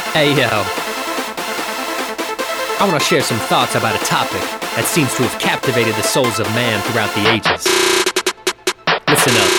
Hey yo, I want to share some thoughts about a topic that seems to have captivated the souls of man throughout the ages. Listen up.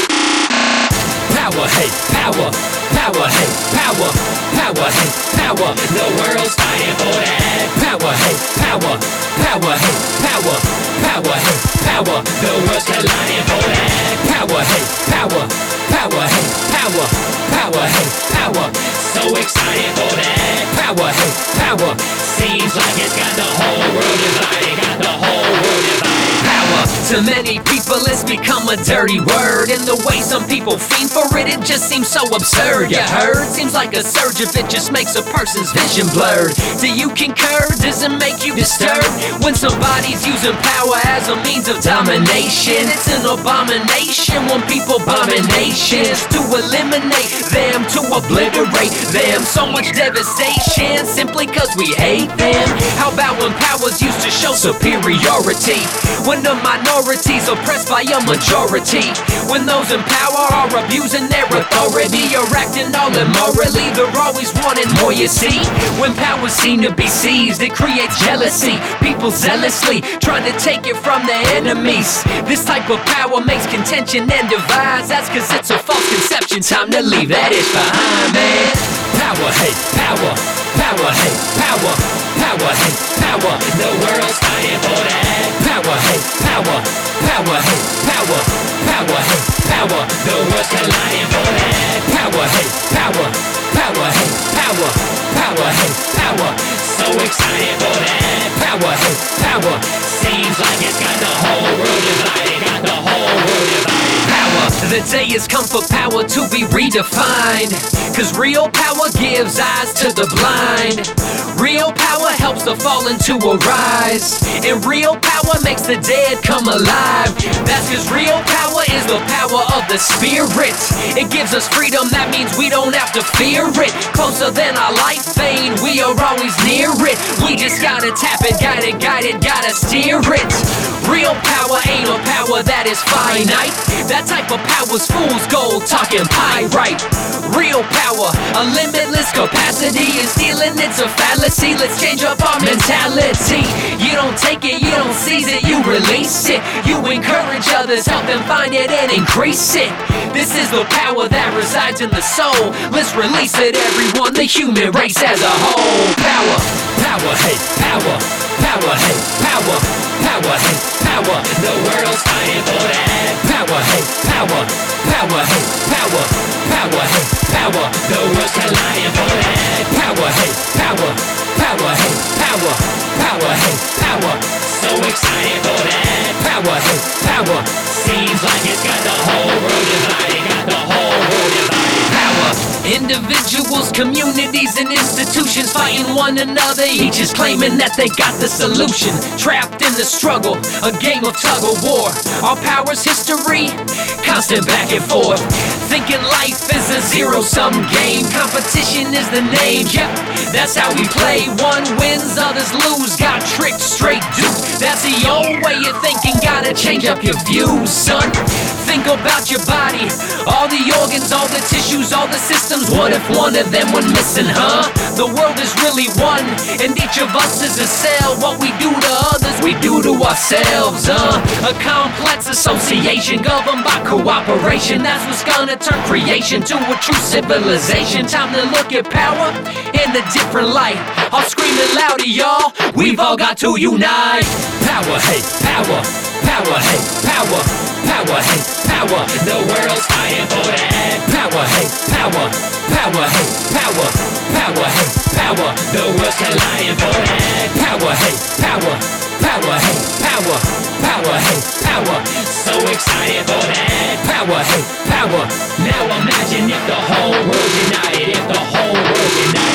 Power, hate, power. Power, hate, power. Power, hate, power. The world's fighting for that. Power, hate, power. Power, hate, power. Power, hate, power. The world's colliding for that. Power, hate, power. Power, hate, power. Power, hate, power. So excited for that. Power, hate, power. Seems like it's got the whole world divided. Got the whole world divided. Power. To many people it's become a dirty word. And the way some people fiend for it, it just seems so absurd. You heard? Seems like a surge if it just makes a person's vision blurred. Do you concur? Does it make you disturbed? When somebody's using power as a means of domination, it's an abomination when people bombing nations to eliminate them, to obliterate them. So much devastation simply cause we hate them. How about when power's used to show superiority? When the minority's oppressed by a majority. When those in power are abusing their authority or acting all immorally, they're always wanting more, you see. When power's seen to be seized, it creates jealousy. People zealously trying to take it from their enemies. This type of power makes contention and divides. That's cause it's a false conception. Time to leave that ish behind, man. Power, hate, power. Power, hate, power. Power, hate, power. The world's fighting for that. Power, hate, power. Power, hate, power. Power, hate, power. The world's colliding for that. Power, hate, power. Power, hate, power. Power, hate, power. So excited for that. Power, hate, power. Seems like it's got the whole world divided. Got the whole world divided. Power. The day has come for power to be redefined. Cause real power gives eyes to the blind. Real power helps the fallen to arise. And real power makes the dead come alive. That's cause real power is the power of the spirit. It gives us freedom, that means we don't have to fear it. Closer than our life vein, we are always near it. We just gotta tap it, guide it, gotta steer it. Real power ain't a power that is finite. That type of power's fool's gold, talking pyrite. Real power, a limitless capacity, and stealing it's a fallacy. Let's change up our mentality. You don't take it, you don't seize it, you release it. You encourage others, help them find it and increase it. This is the power that resides in the soul. Let's release it, everyone, the human race as a whole. Power, power, hate, power. Power, hate, power. Power, hate, power. The world's fighting for that. Power, hate, power. Power, hate, power. Power, hate, power. The world's colliding for that. Power, hate, power. Power, hate, power. Power, hate, power. So excited for that. Power, hate, power. Seems like it's got the whole world divided. Got the whole world divided. Power. Individuals, communities, and institutions fighting one another. Each is claiming that they got the solution. Trapped in the struggle, a game of tug of war. Our power's history, constant back and forth. Thinking life is a zero-sum game. Competition is the name, yep, that's how we play. One wins, others lose. Got tricked, straight duped. That's the old way of thinking. Gotta change up your views, son. Think about your body, all the organs, all the tissues, all the systems. What if one of them went missing, huh? The world is really one, and each of us is a cell. What we do to others, we do to ourselves, A complex association governed by cooperation. That's what's gonna turn creation to a true civilization. Time to look at power in a different light. I'll scream it louder, y'all. We've all got to unite. Power, hate, power. Power, hate, power. Power, hate, power. The world's fighting for that. Power, hate, power. Power, hate, power. Power, hate, power. The world's colliding for that. Power, hate, power. Power, hate, power. Power, hate, power. So excited for that. Power, hate, power. Now imagine if the whole world united. If the whole world united.